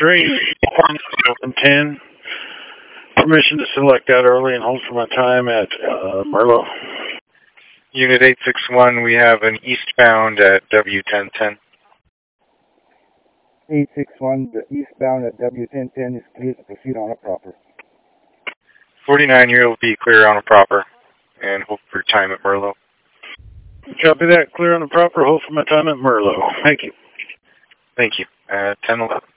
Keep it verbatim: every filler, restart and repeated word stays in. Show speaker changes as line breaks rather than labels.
three, and ten. Permission to select out early and hold for my time at uh, Merlot.
Unit eight six one, we have an eastbound at W ten ten.
eight six one, the eastbound at W ten ten is clear to proceed on a proper.
forty-nine, you'll be clear on a proper, and hold for time at Merlot.
Copy that. Clear on the proper. Hold for my time at Merlot. Thank you.
Thank you. Uh, ten eleven.